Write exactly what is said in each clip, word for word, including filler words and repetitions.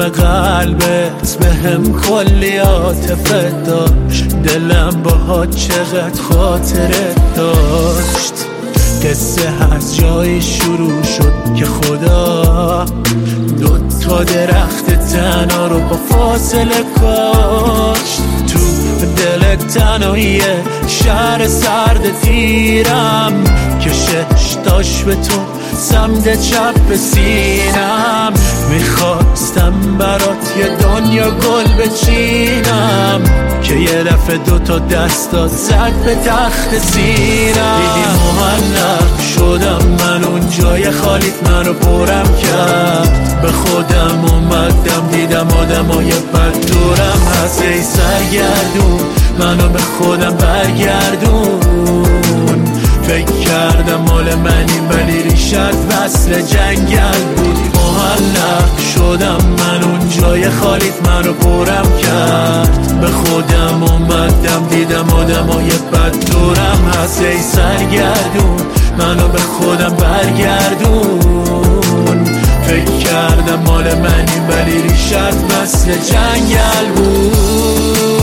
قلبت به هم کلی عاطفت داشت، دلم باهات چقدر خاطرت داشت. قصه از جایی شروع شد که خدا دو تا درخت تنها رو با فاصله کاشت. تو دل تنهایی شهر سرد تیرم که ششتاش به تو سمت چپ سینم. میخواستم برات یه دنیا گل بچینم که یه دفعه دو تا دستات زد به تخت سینم. دیدی معلق شدم من اون جای خالیت منو پرم کرد. به خودم اومدم دیدم آدمای بد دورم هست. ای سرگردون منو به خودم برگردون. فکر کردم مال منی ولی ریشت وصل جنگل بود. معلق شدم من اون جای خالیت منو پرم کرد. به خودم اومدم دیدم آدمای بد دورم هست. ای سرگردون منو به خودم برگردون. فکر کردم مال منی ولی ریشت وصل جنگل بود.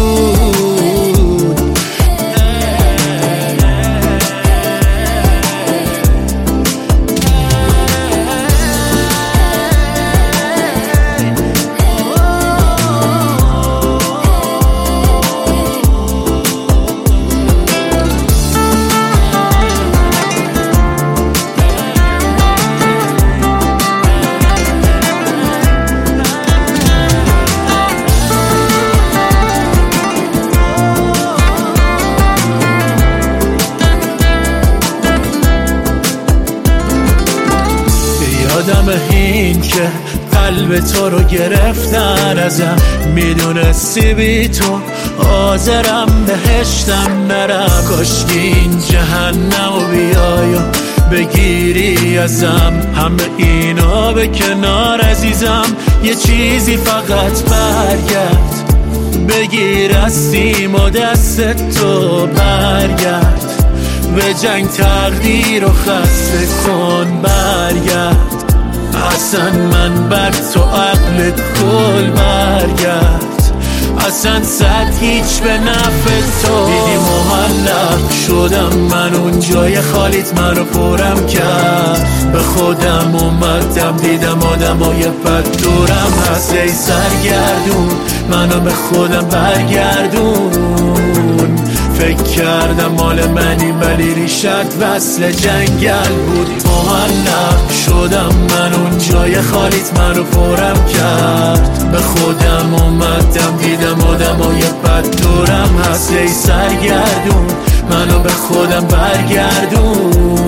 یادم این که قلب تو رو گرفتن ازم، میدونستی بی تو حاضرم بهشتم برم. کاش این جهنم و بیای و بگیری ازم همه اینا به کنار عزیزم. یه چیزی فقط برگرد بگیر از سیم و دست تو برگرد. به جنگ تقدیر و خسته کن برگرد. اصلا من بر تو عقل کل برگرد. اصلا صد هیچ به نفع تو. دیدی معلق شدم من اون جای خالیت منو پرم کرد. به خودم اومدم دیدم آدمای بد دورم هست. ای سرگردون منو به خودم برگردون. فکر کردم مال منی ولی ریشت وصل جنگل بود. معلق شدم من اون جای خالیت منو پرم کرد. به خودم اومدم دیدم آدمای بد دورم هست. ای سرگردون منو به خودم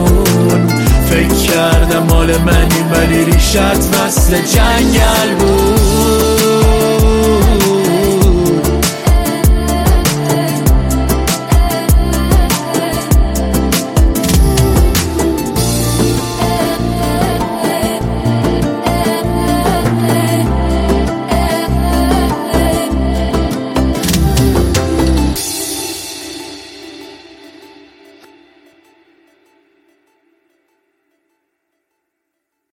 برگردون. فکر کردم مال منی ولی ریشت وصل جنگل بود.